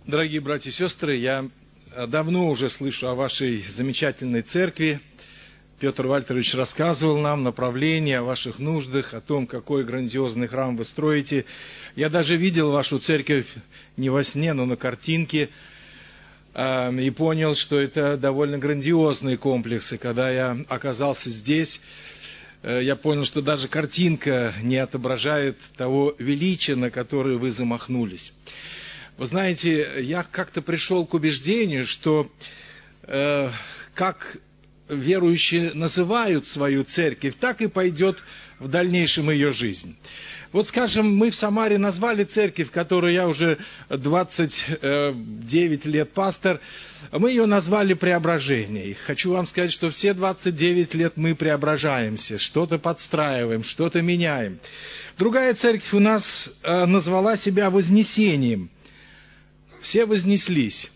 Дорогие братья и сестры, я давно уже слышу о вашей замечательной церкви. Петр Вальтерович рассказывал нам направление, о ваших нуждах, о том, какой грандиозный храм вы строите. Я даже видел вашу церковь не во сне, но на картинке, и понял, что это довольно грандиозные комплексы. Когда я оказался здесь, я понял, что даже картинка не отображает того величия, на которое вы замахнулись. Вы знаете, я как-то пришел к убеждению, что как верующие называют свою церковь, так и пойдет в дальнейшем ее жизнь. Вот, скажем, мы в Самаре назвали церковь, которую я уже 29 лет пастор, мы ее назвали «Преображение». И хочу вам сказать, что все 29 лет мы преображаемся, что-то подстраиваем, что-то меняем. Другая церковь у нас назвала себя «Вознесением». Все вознеслись.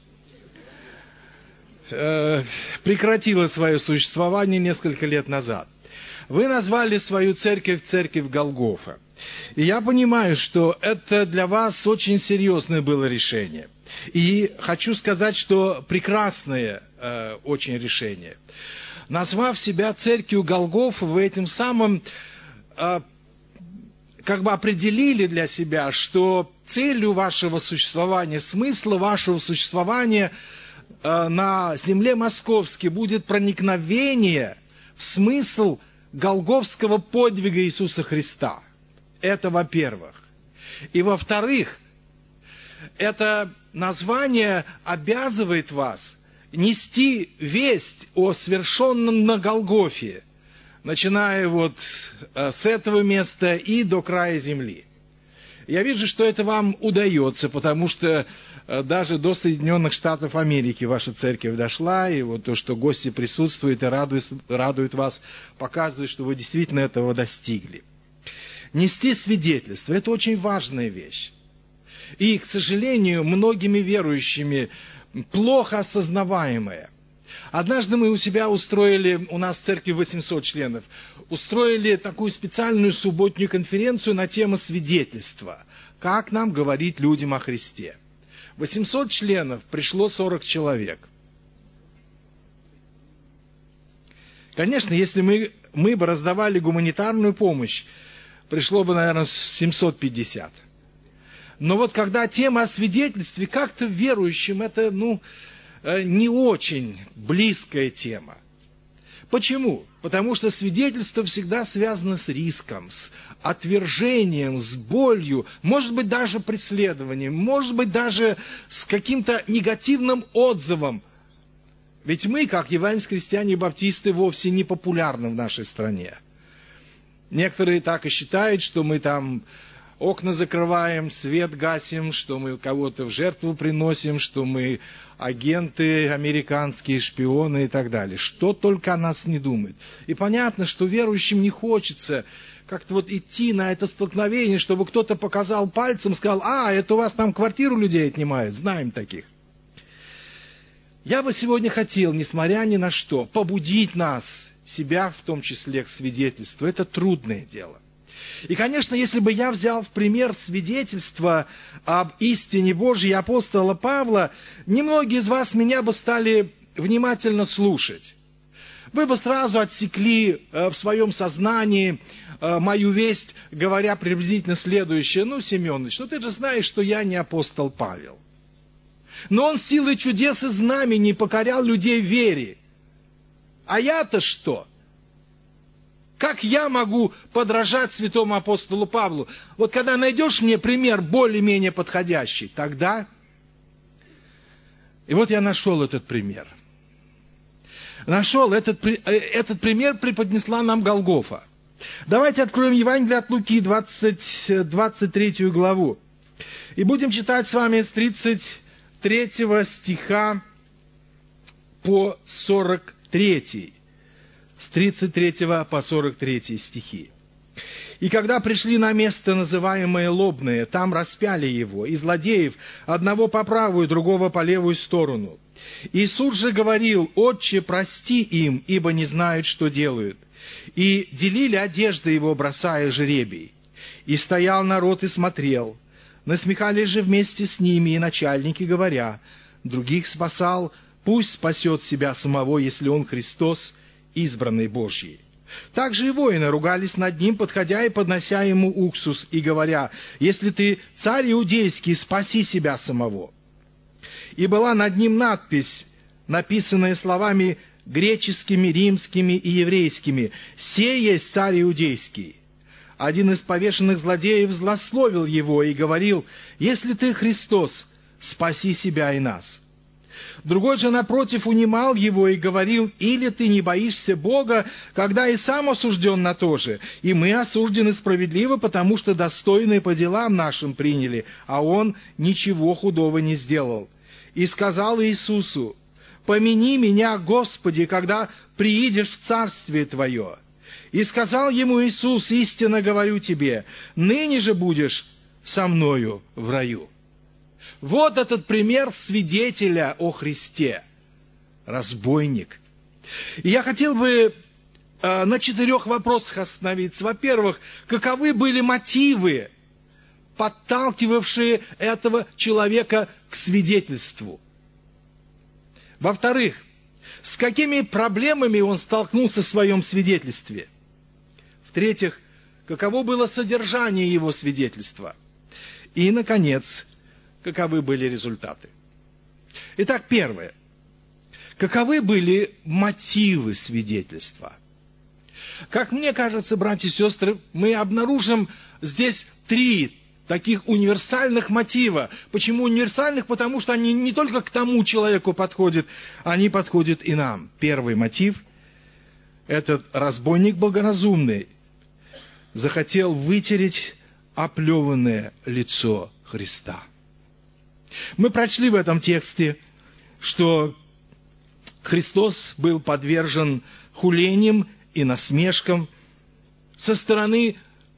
Прекратила свое существование несколько лет назад. Вы назвали свою церковь «Церковь Голгофа». И я понимаю, что это для вас очень серьезное было решение. И хочу сказать, что прекрасное очень решение. Назвав себя церковью Голгофа, вы этим самым как бы определили для себя, что целью вашего существования, смысла вашего существования на земле московской будет проникновение в смысл голгофского подвига Иисуса Христа. Это во-первых. И во-вторых, это название обязывает вас нести весть о свершенном на Голгофе, начиная вот с этого места и до края земли. Я вижу, что это вам удается, потому что даже до Соединенных Штатов Америки ваша церковь дошла, и вот то, что гости присутствуют и радуют вас, показывает, что вы действительно этого достигли. Нести свидетельство – это очень важная вещь. И, к сожалению, многими верующими плохо осознаваемая. Однажды мы у себя устроили, у нас в церкви 800 членов, устроили такую специальную субботнюю конференцию на тему свидетельства. Как нам говорить людям о Христе? 800 членов, пришло 40 человек. Конечно, если мы бы раздавали гуманитарную помощь, пришло бы, наверное, 750. Но вот когда тема о свидетельстве, как-то верующим это, не очень близкая тема. Почему? Потому что свидетельство всегда связано с риском, с отвержением, с болью, может быть, даже преследованием, может быть, даже с каким-то негативным отзывом. Ведь мы, как евангельские христиане и баптисты, вовсе не популярны в нашей стране. Некоторые так и считают, что мы там окна закрываем, свет гасим, что мы кого-то в жертву приносим, что мы агенты американские, шпионы и так далее. Что только о нас не думают. И понятно, что верующим не хочется как-то вот идти на это столкновение, чтобы кто-то показал пальцем, сказал: это у вас там квартиру людей отнимают, знаем таких. Я бы сегодня хотел, несмотря ни на что, побудить нас, себя в том числе, к свидетельству. Это трудное дело. И, конечно, если бы я взял в пример свидетельство об истине Божьей апостола Павла, немногие из вас меня бы стали внимательно слушать. Вы бы сразу отсекли в своем сознании мою весть, говоря приблизительно следующее: Семенович, ты же знаешь, что я не апостол Павел. Но он силой чудес и знамений покорял людей в вере. А я-то что? Как я могу подражать святому апостолу Павлу? Вот когда найдешь мне пример более-менее подходящий, тогда... И вот я нашел этот пример. Этот пример преподнесла нам Голгофа. Давайте откроем Евангелие от Луки, 23 главу. И будем читать с вами с 33 стиха по 43. С 33 по 43 стихи. «И когда пришли на место, называемое Лобное, там распяли его, и злодеев, одного по правую, другого по левую сторону. Иисус же говорил: Отче, прости им, ибо не знают, что делают. И делили одежды его, бросая жребий. И стоял народ и смотрел. Насмехались же вместе с ними и начальники, говоря: других спасал, пусть спасет себя самого, если он Христос, избранный Божий. Также и воины ругались над ним, подходя и поднося ему уксус, и говоря: если ты царь иудейский, спаси себя самого. И была над ним надпись, написанная словами греческими, римскими и еврейскими: «Сей есть царь иудейский». Один из повешенных злодеев злословил его и говорил: «Если ты Христос, спаси себя и нас». Другой же, напротив, унимал его и говорил: «Или ты не боишься Бога, когда и сам осужден на то же, и мы осуждены справедливо, потому что достойные по делам нашим приняли, а он ничего худого не сделал». И сказал Иисусу: «Помяни меня, Господи, когда приидешь в Царствие Твое». И сказал ему Иисус: «Истинно говорю тебе, ныне же будешь со мною в раю». Вот этот пример свидетеля о Христе. Разбойник. И я хотел бы на 4 вопросах остановиться. Во-первых, каковы были мотивы, подталкивавшие этого человека к свидетельству? Во-вторых, с какими проблемами он столкнулся в своем свидетельстве? В-третьих, каково было содержание его свидетельства? И, наконец, каковы были результаты? Итак, первое. Каковы были мотивы свидетельства? Как мне кажется, братья и сестры, мы обнаружим здесь 3 таких универсальных мотива. Почему универсальных? Потому что они не только к тому человеку подходят, они подходят и нам. Первый мотив – этот разбойник благоразумный захотел вытереть оплеванное лицо Христа. Мы прочли в этом тексте, что Христос был подвержен хулениям и насмешкам со стороны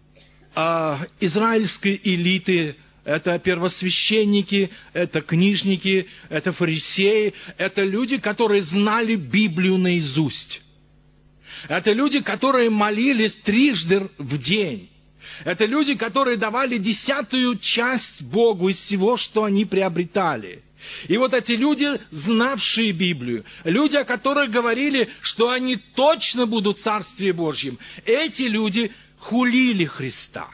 израильской элиты. Это первосвященники, это книжники, это фарисеи, это люди, которые знали Библию наизусть. Это люди, которые молились 3 в день. Это люди, которые давали 10-ю часть Богу из всего, что они приобретали. И вот эти люди, знавшие Библию, люди, о которых говорили, что они точно будут в Царстве Божьем, эти люди хулили Христа,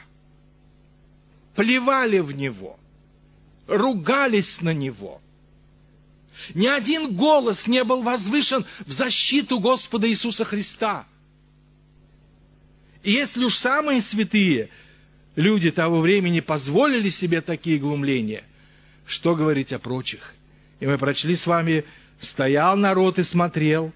плевали в Него, ругались на Него. Ни один голос не был возвышен в защиту Господа Иисуса Христа. И если уж самые святые люди того времени позволили себе такие глумления, что говорить о прочих? И мы прочли с вами: стоял народ и смотрел.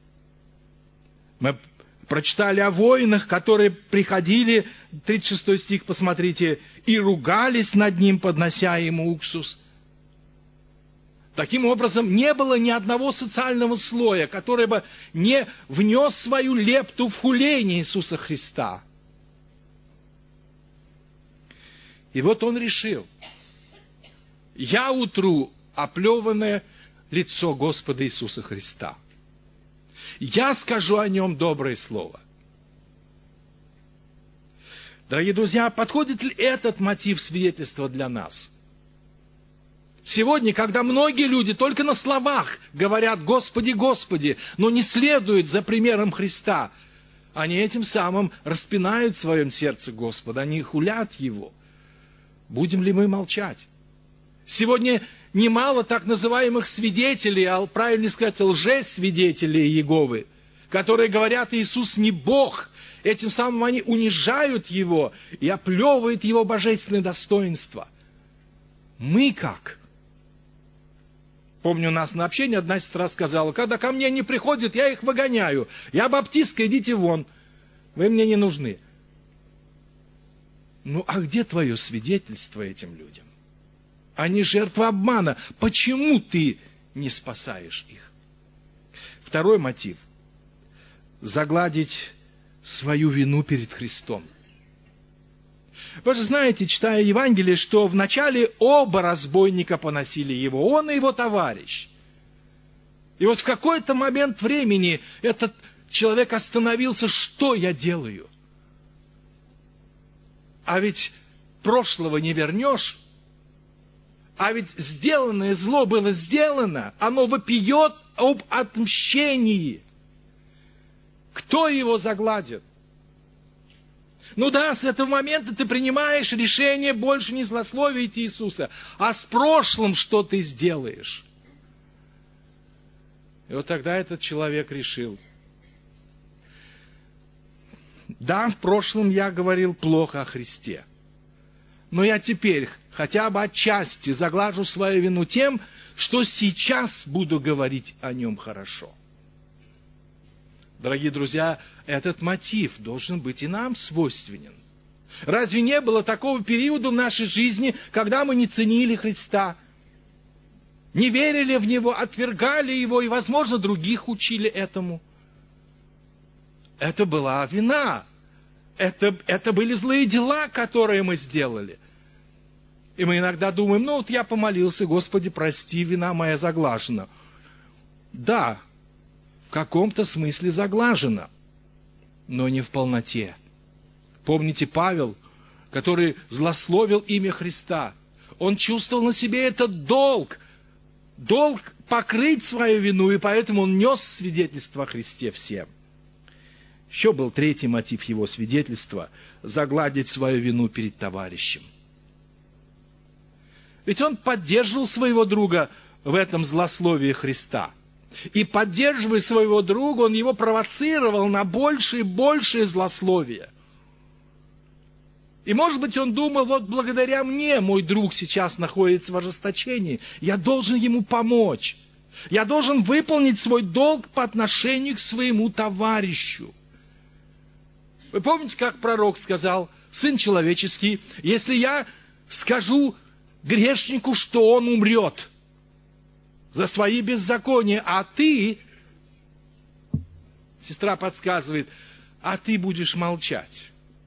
Мы прочитали о воинах, которые приходили, 36 стих, посмотрите, и ругались над ним, поднося ему уксус. Таким образом, не было ни одного социального слоя, который бы не внес свою лепту в хуление Иисуса Христа. И вот он решил: я утру оплеванное лицо Господа Иисуса Христа. Я скажу о нем доброе слово. Дорогие друзья, подходит ли этот мотив свидетельства для нас? Сегодня, когда многие люди только на словах говорят «Господи, Господи», но не следуют за примером Христа, они этим самым распинают в своем сердце Господа, они хулят Его. Будем ли мы молчать? Сегодня немало так называемых свидетелей, а правильно сказать, лжесвидетелей Иеговы, которые говорят: Иисус не Бог. Этим самым они унижают Его и оплевывают Его божественное достоинство. Мы как? Помню, у нас на общении одна сестра сказала: когда ко мне не приходят, я их выгоняю. Я баптистка, идите вон. Вы мне не нужны. Ну, а где твое свидетельство этим людям? Они жертвы обмана. Почему ты не спасаешь их? Второй мотив – загладить свою вину перед Христом. Вы же знаете, читая Евангелие, что вначале оба разбойника поносили его, он и его товарищ. И вот в какой-то момент времени этот человек остановился: что я делаю? А ведь прошлого не вернешь, А ведь сделанное зло было сделано, оно вопиет об отмщении. Кто его загладит? Ну да, с этого момента ты принимаешь решение больше не злословить Иисуса, а с прошлым что ты сделаешь. И вот тогда этот человек решил: да, в прошлом я говорил плохо о Христе, но я теперь хотя бы отчасти заглажу свою вину тем, что сейчас буду говорить о нем хорошо. Дорогие друзья, этот мотив должен быть и нам свойственен. Разве не было такого периода в нашей жизни, когда мы не ценили Христа, не верили в Него, отвергали Его и, возможно, других учили этому? Это была вина. Это были злые дела, которые мы сделали. И мы иногда думаем: ну вот я помолился, Господи, прости, вина моя заглажена. Да, в каком-то смысле заглажена, но не в полноте. Помните Павел, который злословил имя Христа? Он чувствовал на себе этот долг покрыть свою вину, и поэтому он нес свидетельство о Христе всем. Еще был третий мотив его свидетельства – загладить свою вину перед товарищем. Ведь он поддерживал своего друга в этом злословии Христа. И, поддерживая своего друга, он его провоцировал на большее и большее злословие. И, может быть, он думал: вот благодаря мне мой друг сейчас находится в ожесточении, я должен ему помочь. Я должен выполнить свой долг по отношению к своему товарищу. Вы помните, как пророк сказал: Сын человеческий, если я скажу грешнику, что он умрет за свои беззакония, а ты, сестра подсказывает, а ты будешь молчать.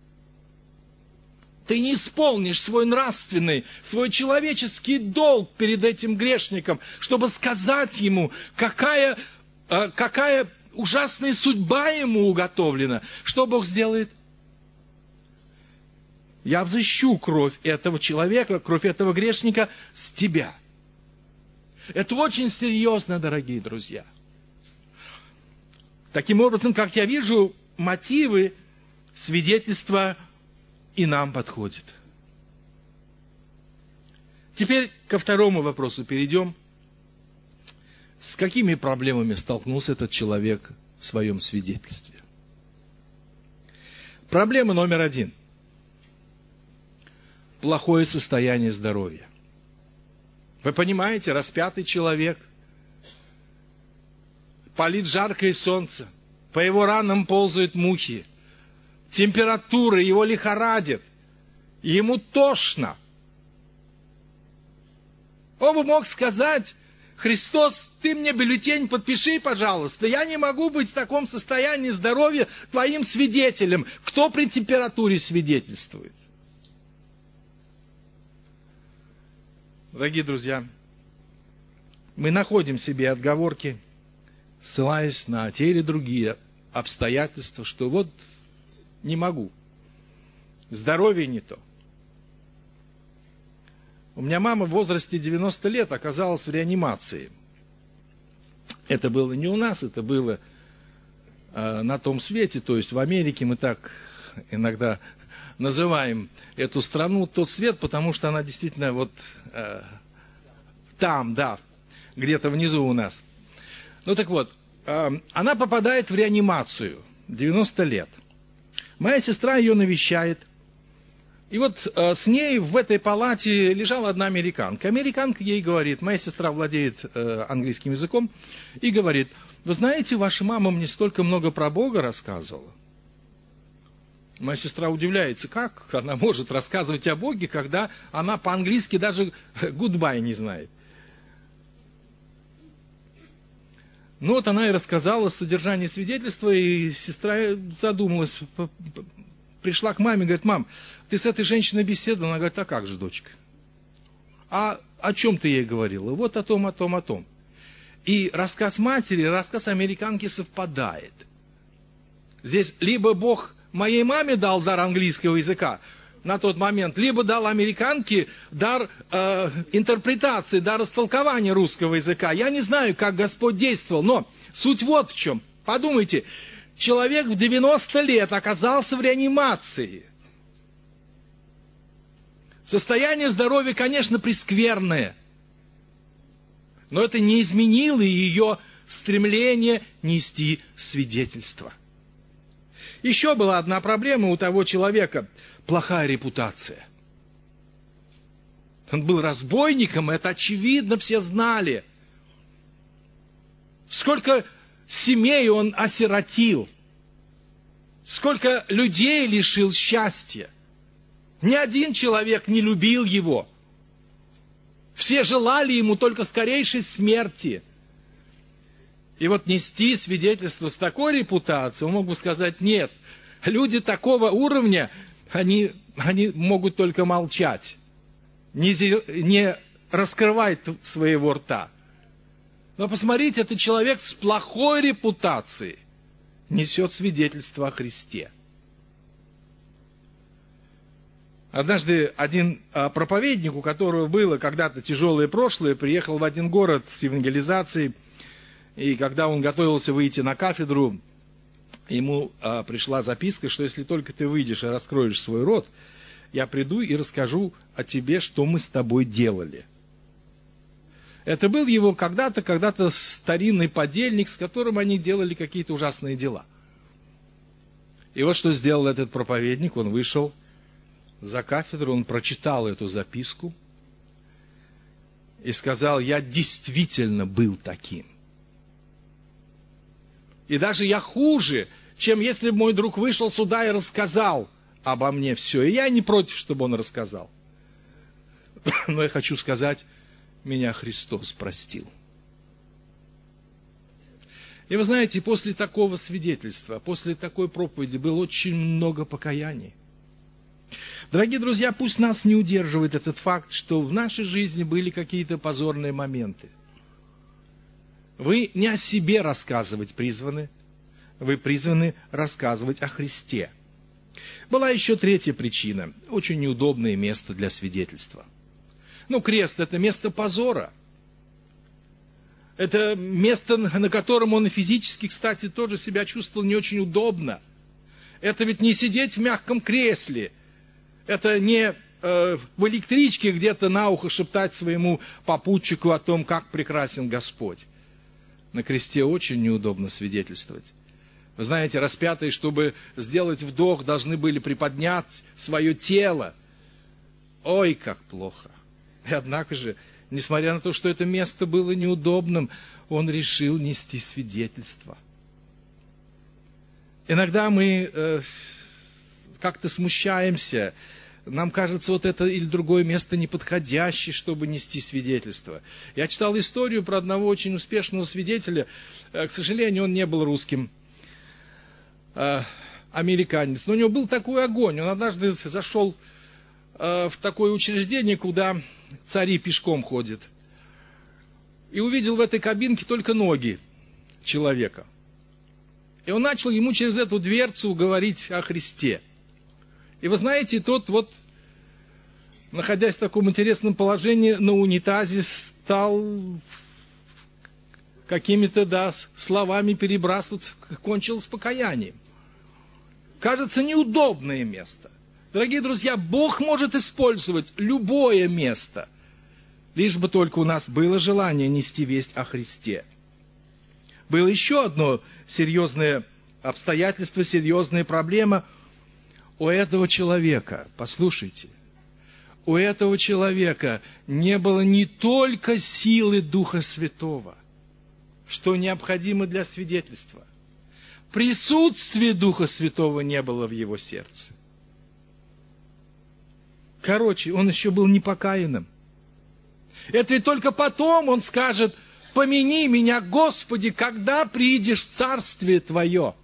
Ты не исполнишь свой нравственный, свой человеческий долг перед этим грешником, чтобы сказать ему, какая ужасная судьба ему уготовлена. Что Бог сделает? Я взыщу кровь этого человека, кровь этого грешника с тебя. Это очень серьезно, дорогие друзья. Таким образом, как я вижу, мотивы свидетельства и нам подходят. Теперь ко второму вопросу перейдем. С какими проблемами столкнулся этот человек в своем свидетельстве? Проблема номер 1. Плохое состояние здоровья. Вы понимаете, распятый человек, палит жаркое солнце, по его ранам ползают мухи, температура его лихорадит, ему тошно. Он бы мог сказать: Христос, ты мне бюллетень подпиши, пожалуйста, я не могу быть в таком состоянии здоровья твоим свидетелем. Кто при температуре свидетельствует? Дорогие друзья, мы находим себе отговорки, ссылаясь на те или другие обстоятельства, что вот не могу, здоровье не то. У меня мама в возрасте 90 лет оказалась в реанимации. Это было не у нас, это было на том свете, то есть в Америке. Мы так иногда называем эту страну тот свет, потому что она действительно вот там, да, где-то внизу у нас. Ну так вот, она попадает в реанимацию, 90 лет. Моя сестра ее навещает. И вот с ней в этой палате лежала одна американка. Американка ей говорит, моя сестра владеет английским языком, и говорит: вы знаете, ваша мама мне столько много про Бога рассказывала. Моя сестра удивляется, как она может рассказывать о Боге, когда она по-английски даже goodbye не знает. Ну вот она и рассказала содержание свидетельства, и сестра задумалась, пришла к маме, говорит: мам, ты с этой женщиной беседовала? Она говорит: а как же, дочка? А о чем ты ей говорила? Вот о том, о том, о том. И рассказ матери, и рассказ американки совпадает. Здесь либо Бог моей маме дал дар английского языка, на тот момент, либо дал американке дар интерпретации, дар растолкования русского языка. Я не знаю, как Господь действовал, но суть вот в чем. Подумайте, человек в 90 лет оказался в реанимации. Состояние здоровья, конечно, прескверное, но это не изменило ее стремление нести свидетельство. Еще была одна проблема у того человека – плохая репутация. Он был разбойником, это очевидно, все знали. Сколько семей он осиротил, сколько людей лишил счастья. Ни один человек не любил его. Все желали ему только скорейшей смерти. И вот нести свидетельство с такой репутацией, он мог бы сказать, нет, люди такого уровня, они могут только молчать, не раскрывать своего рта. Но посмотрите, этот человек с плохой репутацией несет свидетельство о Христе. Однажды один проповедник, у которого было когда-то тяжелое прошлое, приехал в один город с евангелизацией, и когда он готовился выйти на кафедру, ему пришла записка, что если только ты выйдешь и раскроешь свой рот, я приду и расскажу о тебе, что мы с тобой делали. Это был его когда-то старинный подельник, с которым они делали какие-то ужасные дела. И вот что сделал этот проповедник, он вышел за кафедру, он прочитал эту записку и сказал, я действительно был таким. И даже я хуже, чем если бы мой друг вышел сюда и рассказал обо мне все. И я не против, чтобы он рассказал. Но я хочу сказать, меня Христос простил. И вы знаете, после такого свидетельства, после такой проповеди было очень много покаяний. Дорогие друзья, пусть нас не удерживает этот факт, что в нашей жизни были какие-то позорные моменты. Вы не о себе рассказывать призваны, вы призваны рассказывать о Христе. Была еще третья причина, очень неудобное место для свидетельства. Крест – это место позора. Это место, на котором он и физически, кстати, тоже себя чувствовал не очень удобно. Это ведь не сидеть в мягком кресле. Это не в электричке где-то на ухо шептать своему попутчику о том, как прекрасен Господь. На кресте очень неудобно свидетельствовать. Вы знаете, распятые, чтобы сделать вдох, должны были приподнять свое тело. Ой, как плохо! И однако же, несмотря на то, что это место было неудобным, он решил нести свидетельство. Иногда мы как-то смущаемся. Нам кажется, вот это или другое место неподходящее, чтобы нести свидетельство. Я читал историю про одного очень успешного свидетеля. К сожалению, он не был русским, американец. Но у него был такой огонь. Он однажды зашел в такое учреждение, куда цари пешком ходят. И увидел в этой кабинке только ноги человека. И он начал ему через эту дверцу говорить о Христе. И вы знаете, тот вот, находясь в таком интересном положении, на унитазе стал какими-то, словами перебрасываться, кончил с покаянием. Кажется, неудобное место. Дорогие друзья, Бог может использовать любое место, лишь бы только у нас было желание нести весть о Христе. Было еще одно серьезное обстоятельство, серьезная проблема. У этого человека, послушайте, у этого человека не было не только силы Духа Святого, что необходимо для свидетельства. Присутствия Духа Святого не было в его сердце. Короче, он еще был непокаянным. Это ведь только потом он скажет: «Помяни меня, Господи, когда приидешь в Царствие Твое».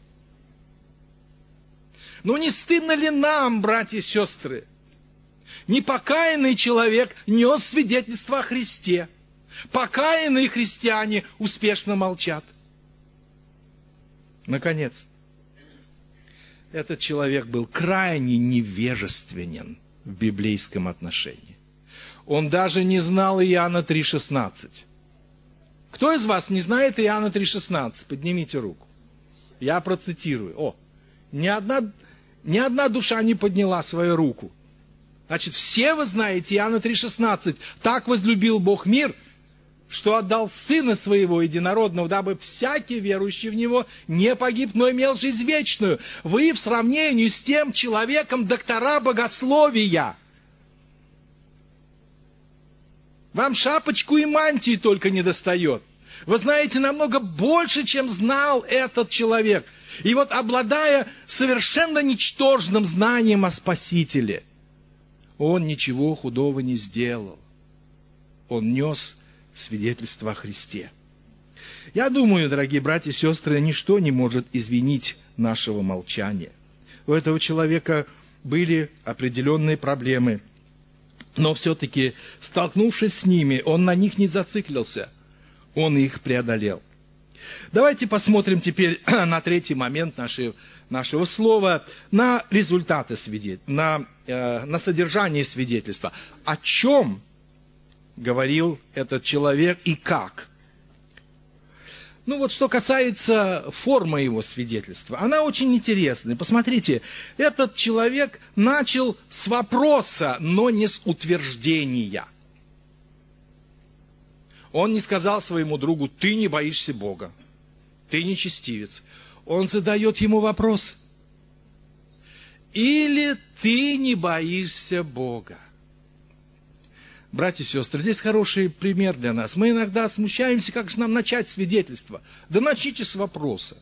Но не стыдно ли нам, братья и сестры? Непокаянный человек нес свидетельство о Христе. Покаянные христиане успешно молчат. Наконец, этот человек был крайне невежественен в библейском отношении. Он даже не знал Иоанна 3,16. Кто из вас не знает Иоанна 3,16? Поднимите руку. Я процитирую. Ни одна душа не подняла свою руку. Значит, все вы знаете Иоанна 3,16. Так возлюбил Бог мир, что отдал Сына Своего Единородного, дабы всякий верующий в Него не погиб, но имел жизнь вечную. Вы в сравнении с тем человеком доктора богословия. Вам шапочку и мантии только не достает. Вы знаете намного больше, чем знал этот человек. И вот, обладая совершенно ничтожным знанием о Спасителе, он ничего худого не сделал. Он нес свидетельство о Христе. Я думаю, дорогие братья и сестры, ничто не может извинить нашего молчания. У этого человека были определенные проблемы, но все-таки, столкнувшись с ними, он на них не зациклился, он их преодолел. Давайте посмотрим теперь на третий момент нашего слова, на результаты свидетельства, на содержание свидетельства. О чем говорил этот человек и как? Что касается формы его свидетельства, она очень интересная. Посмотрите, этот человек начал с вопроса, но не с утверждения. Он не сказал своему другу: ты не боишься Бога, ты нечестивец. Он задает ему вопрос: или ты не боишься Бога? Братья и сестры, здесь хороший пример для нас. Мы иногда смущаемся, как же нам начать свидетельство. Да начните с вопроса.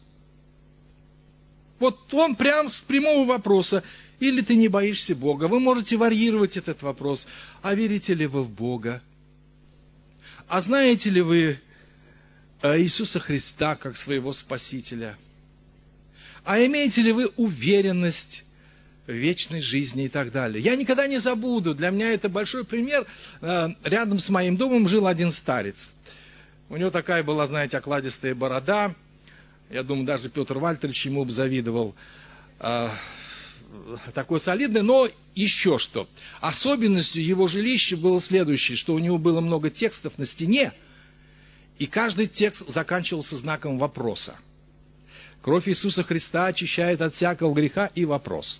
Он прям с прямого вопроса: или ты не боишься Бога? Вы можете варьировать этот вопрос. А верите ли вы в Бога? А знаете ли вы Иисуса Христа как своего Спасителя? А имеете ли вы уверенность в вечной жизни и так далее? Я никогда не забуду, для меня это большой пример. Рядом с моим домом жил один старец. У него такая была, знаете, окладистая борода. Я думаю, даже Петр Вальтерович ему бы завидовал. Такой солидный, но еще что. Особенностью его жилища было следующее, что у него было много текстов на стене, и каждый текст заканчивался знаком вопроса. Кровь Иисуса Христа очищает от всякого греха, и вопрос.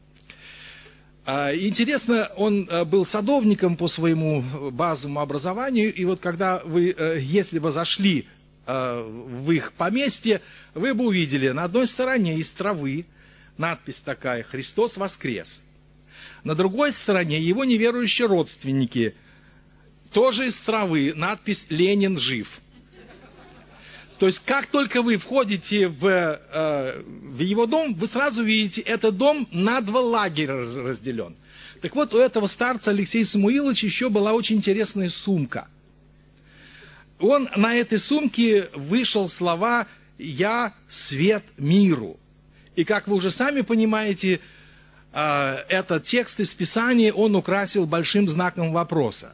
Интересно, он был садовником по своему базовому образованию, и когда если вы зашли в их поместье, вы бы увидели на одной стороне из травы надпись такая: «Христос воскрес». На другой стороне его неверующие родственники, тоже из травы, надпись «Ленин жив». То есть, как только вы входите в его дом, вы сразу видите, этот дом на два лагеря разделен. Так вот, у этого старца Алексея Самуиловича еще была очень интересная сумка. Он на этой сумке вышел слова «Я свет миру». И как вы уже сами понимаете, этот текст из Писания он украсил большим знаком вопроса.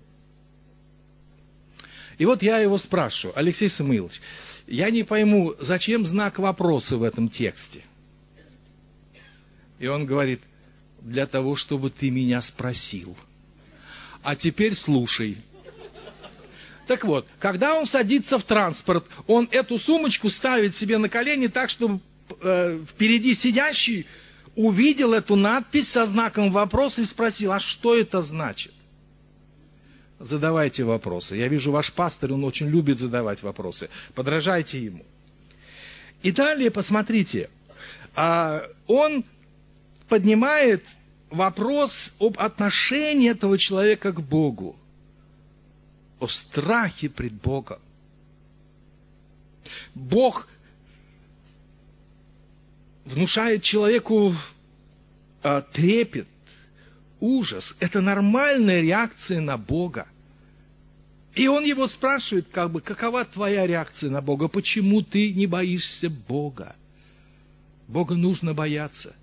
И я его спрашиваю: Алексей Самуилович, я не пойму, зачем знак вопроса в этом тексте? И он говорит: для того, чтобы ты меня спросил. А теперь слушай. Так вот, когда он садится в транспорт, он эту сумочку ставит себе на колени так, чтобы впереди сидящий увидел эту надпись со знаком вопроса и спросил: а что это значит? Задавайте вопросы. Я вижу, ваш пастор, он очень любит задавать вопросы. Подражайте ему. И далее, посмотрите, он поднимает вопрос об отношении этого человека к Богу, о страхе пред Богом. Бог внушает человеку трепет, ужас. Это нормальная реакция на Бога. И он его спрашивает, какова твоя реакция на Бога? Почему ты не боишься Бога? Бога нужно бояться.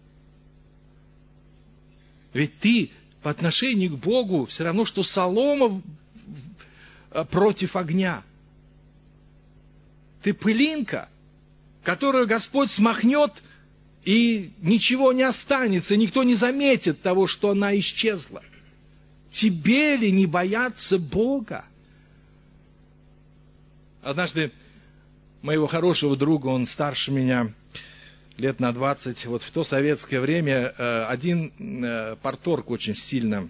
Ведь ты по отношению к Богу все равно, что солома против огня. Ты пылинка, которую Господь смахнет и ничего не останется, никто не заметит того, что она исчезла. Тебе ли не бояться Бога? Однажды моего хорошего друга, он старше меня лет на 20, вот в то советское время один парторг очень сильно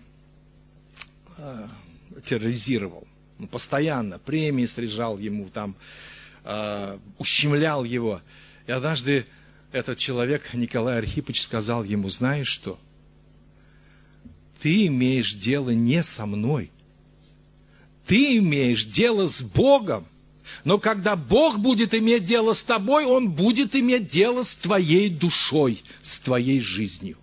терроризировал. Постоянно премии срежал ему, там, ущемлял его. И однажды этот человек, Николай Архипович, сказал ему: знаешь что? Ты имеешь дело не со мной. Ты имеешь дело с Богом. Но когда Бог будет иметь дело с тобой, Он будет иметь дело с твоей душой, с твоей жизнью.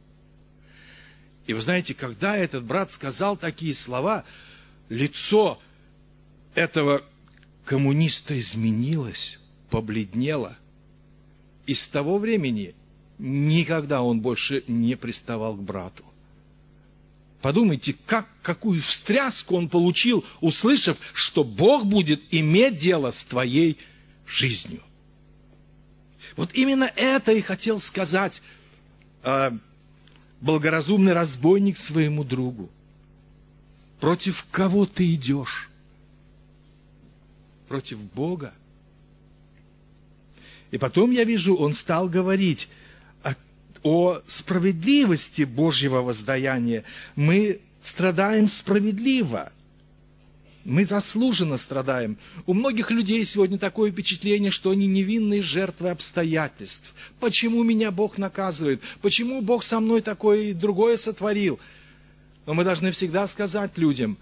И вы знаете, когда этот брат сказал такие слова, лицо этого коммуниста изменилось, побледнело. И с того времени никогда он больше не приставал к брату. Подумайте, какую встряску он получил, услышав, что Бог будет иметь дело с твоей жизнью. Вот именно это и хотел сказать благоразумный разбойник своему другу. Против кого ты идешь? Против Бога? И потом я вижу, он стал говорить о справедливости Божьего воздаяния. Мы страдаем справедливо. Мы заслуженно страдаем. У многих людей сегодня такое впечатление, что они невинные жертвы обстоятельств. Почему меня Бог наказывает? Почему Бог со мной такое и другое сотворил? Но мы должны всегда сказать людям,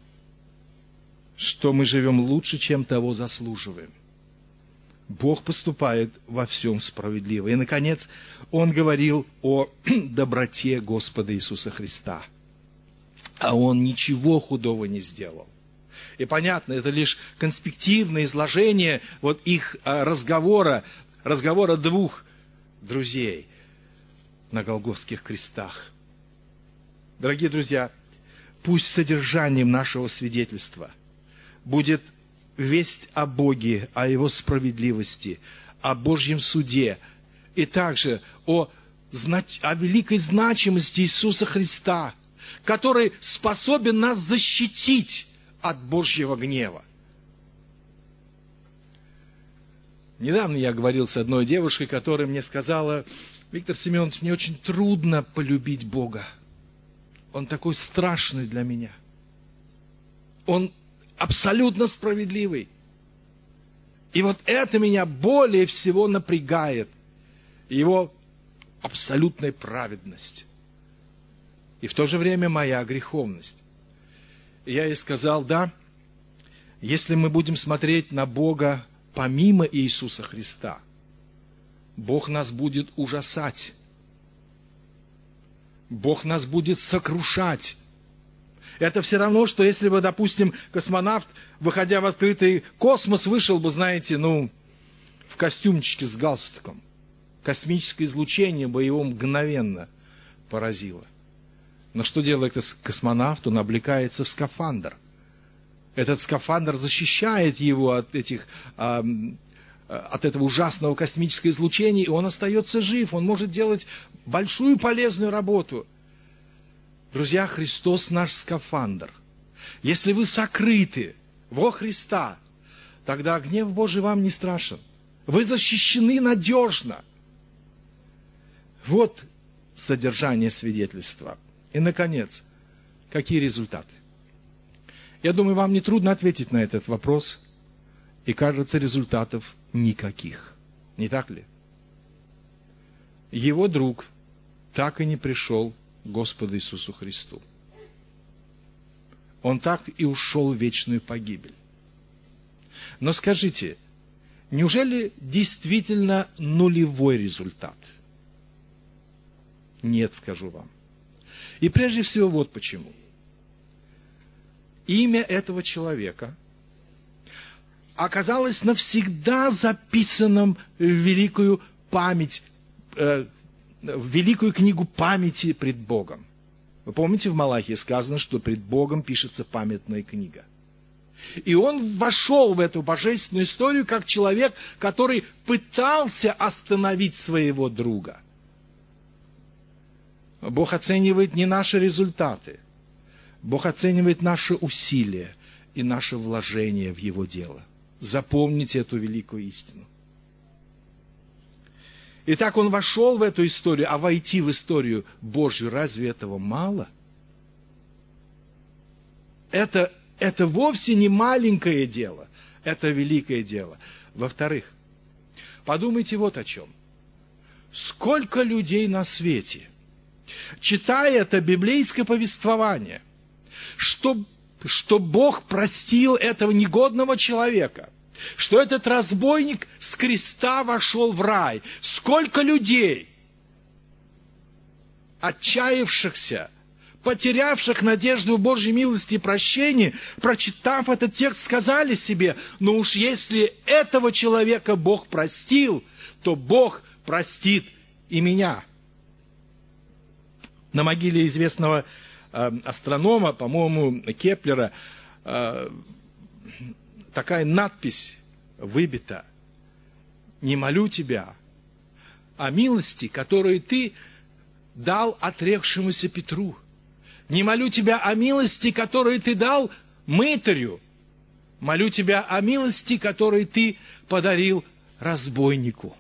что мы живем лучше, чем того заслуживаем. Бог поступает во всем справедливо. И, наконец, Он говорил о доброте Господа Иисуса Христа. А Он ничего худого не сделал. И понятно, это лишь конспективное изложение вот их разговора двух друзей на Голгофских крестах. Дорогие друзья, пусть содержанием нашего свидетельства будет весть о Боге, о Его справедливости, о Божьем суде и также о великой значимости Иисуса Христа, который способен нас защитить от Божьего гнева. Недавно я говорил с одной девушкой, которая мне сказала: Виктор Семенович, мне очень трудно полюбить Бога. Он такой страшный для меня. Он абсолютно справедливый. И вот это меня более всего напрягает. Его абсолютная праведность. И в то же время моя греховность. И я ей сказал: да, если мы будем смотреть на Бога помимо Иисуса Христа, Бог нас будет ужасать. Бог нас будет сокрушать. Это все равно, что если бы, допустим, космонавт, выходя в открытый космос, вышел бы, знаете, в костюмчике с галстуком. Космическое излучение бы его мгновенно поразило. Но что делает космонавт? Он облекается в скафандр. Этот скафандр защищает его от этого ужасного космического излучения, и он остается жив. Он может делать большую полезную работу. Друзья, Христос наш скафандр. Если вы сокрыты во Христа, тогда гнев Божий вам не страшен. Вы защищены надежно. Вот содержание свидетельства. И, наконец, какие результаты? Я думаю, вам не трудно ответить на этот вопрос. И, кажется, результатов никаких. Не так ли? Его друг так и не пришел к Господу Иисусу Христу. Он так и ушел в вечную погибель. Но скажите, неужели действительно нулевой результат? Нет, скажу вам. И прежде всего вот почему. Имя этого человека оказалось навсегда записанным в великую память, в великую книгу памяти пред Богом. Вы помните, в Малахии сказано, что пред Богом пишется памятная книга. И он вошел в эту божественную историю как человек, который пытался остановить своего друга. Бог оценивает не наши результаты. Бог оценивает наши усилия и наше вложение в Его дело. Запомните эту великую истину. Итак, он вошел в эту историю, а войти в историю Божью, разве этого мало? Это вовсе не маленькое дело, это великое дело. Во-вторых, подумайте вот о чем. Сколько людей на свете, читая это библейское повествование, что Бог простил этого негодного человека, что этот разбойник с креста вошел в рай. Сколько людей, отчаявшихся, потерявших надежду в Божьей милости и прощении, прочитав этот текст, сказали себе: ну уж если этого человека Бог простил, то Бог простит и меня. На могиле известного астронома, по-моему, Кеплера, такая надпись выбита: «Не молю тебя о милости, которую ты дал отрекшемуся Петру. Не молю тебя о милости, которую ты дал мытарю. Молю тебя о милости, которую ты подарил разбойнику».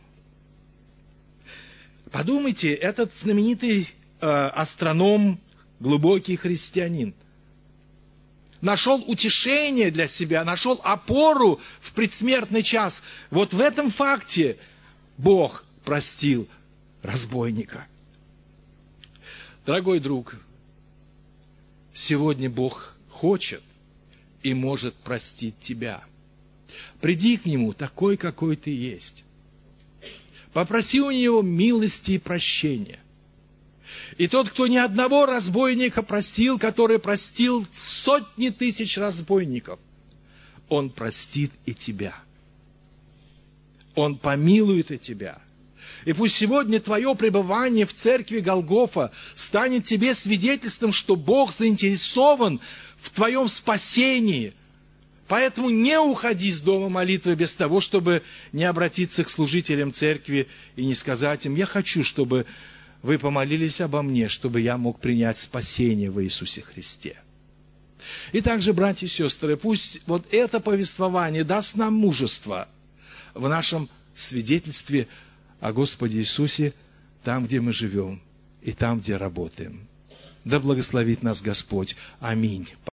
Подумайте, этот знаменитый астроном, глубокий христианин, нашел утешение для себя, нашел опору в предсмертный час. Вот в этом факте Бог простил разбойника. Дорогой друг, сегодня Бог хочет и может простить тебя. Приди к Нему такой, какой ты есть. Попроси у Него милости и прощения. И тот, кто ни одного разбойника простил, который простил сотни тысяч разбойников, Он простит и тебя. Он помилует и тебя. И пусть сегодня твое пребывание в церкви Голгофа станет тебе свидетельством, что Бог заинтересован в твоем спасении. Поэтому не уходи с дома молитвы без того, чтобы не обратиться к служителям церкви и не сказать им: я хочу, чтобы вы помолились обо мне, чтобы я мог принять спасение в Иисусе Христе. И также, братья и сестры, пусть вот это повествование даст нам мужество в нашем свидетельстве о Господе Иисусе там, где мы живем, и там, где работаем. Да благословит нас Господь. Аминь.